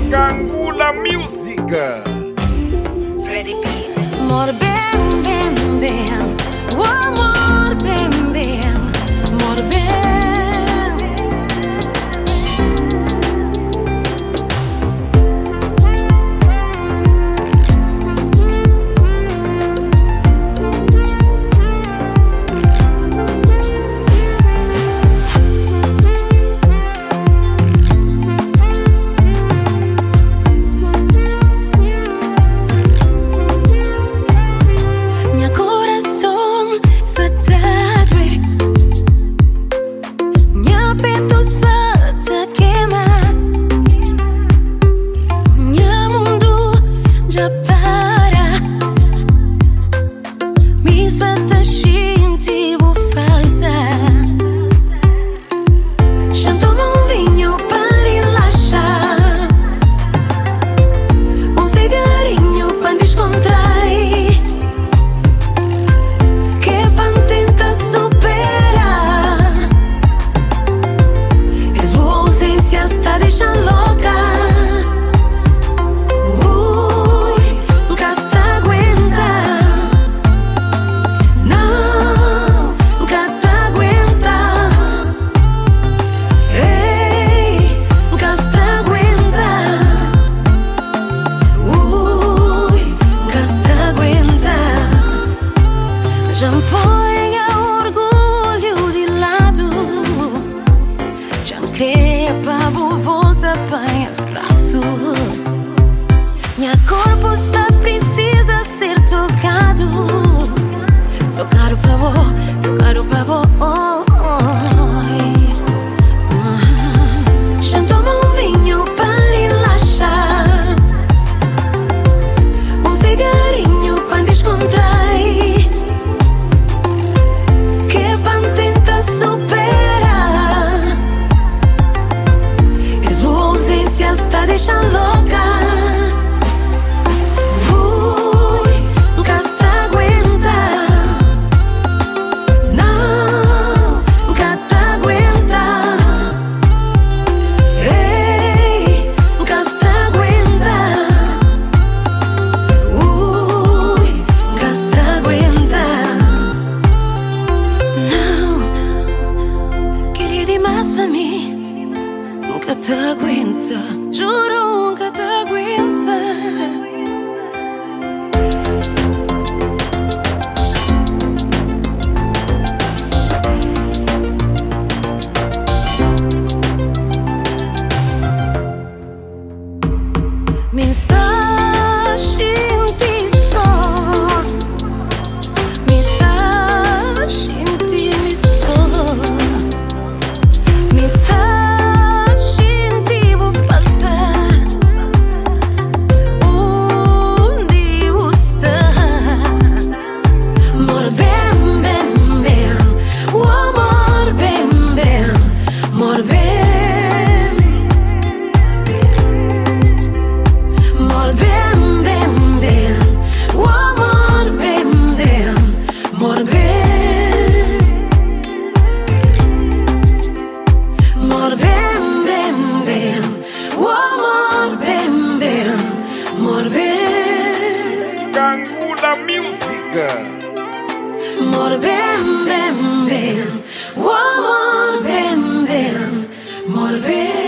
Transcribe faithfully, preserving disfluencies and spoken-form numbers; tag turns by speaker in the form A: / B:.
A: Gangula Music.
B: Freddy B.
C: More bam bam bam, one more bam bam, more bam. Já-me ponha orgulho de lado, já me crepa por volta para os braços. Minha corpo está precisa ser tocado, tocado para vós, tocado para vós. Já toma um vinho para relaxar, um cigarinho para descontrair. Deixa louca, ui, nunca se aguenta, não, nunca te aguenta, ei, nunca se aguenta, ui, nunca se aguenta, não, queria demais para mim, nunca te aguenta. Juro, nunca te aguenta. Me estás sentindo só, me estás sentindo só, me estás.
A: Gangula Music.
C: More bam bam bam, one more bam bam, more bam.